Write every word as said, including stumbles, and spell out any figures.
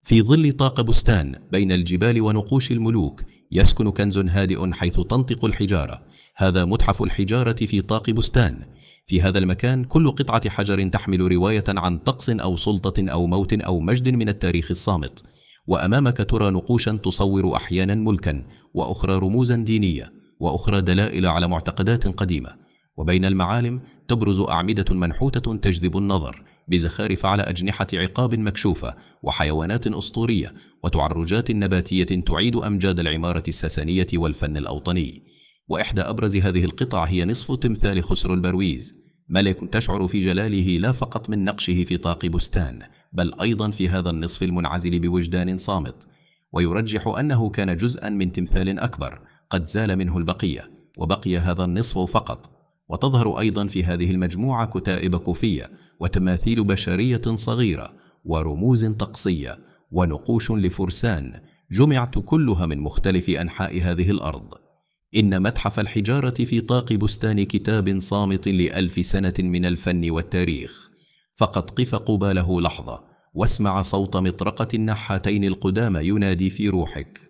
في ظل طاق بستان بين الجبال ونقوش الملوك يسكن كنز هادئ حيث تنطق الحجارة. هذا متحف الحجارة في طاق بستان. في هذا المكان كل قطعة حجر تحمل رواية عن طقس أو سلطة أو موت أو مجد من التاريخ الصامت. وأمامك ترى نقوشا تصور أحيانا ملكا، وأخرى رموزا دينية، وأخرى دلائل على معتقدات قديمة. وبين المعالم تبرز أعمدة منحوتة تجذب النظر بزخارف على أجنحة عقاب مكشوفة، وحيوانات أسطورية، وتعرجات نباتية تعيد أمجاد العمارة الساسانية والفن الأوطني. وإحدى أبرز هذه القطع هي نصف تمثال خسرو البرويز، ملك تشعر في جلاله لا فقط من نقشه في طاق بستان، بل أيضا في هذا النصف المنعزل بوجدان صامت. ويرجح أنه كان جزءا من تمثال أكبر قد زال منه البقية، وبقي هذا النصف فقط. وتظهر أيضا في هذه المجموعة كتائب كوفية، وتماثيل بشرية صغيرة، ورموز طقسية، ونقوش لفرسان جمعت كلها من مختلف أنحاء هذه الأرض. إن متحف الحجارة في طاق بستان كتاب صامت لألف سنة من الفن والتاريخ. فقد قف قباله لحظة واسمع صوت مطرقة النحاتين القدامى ينادي في روحك.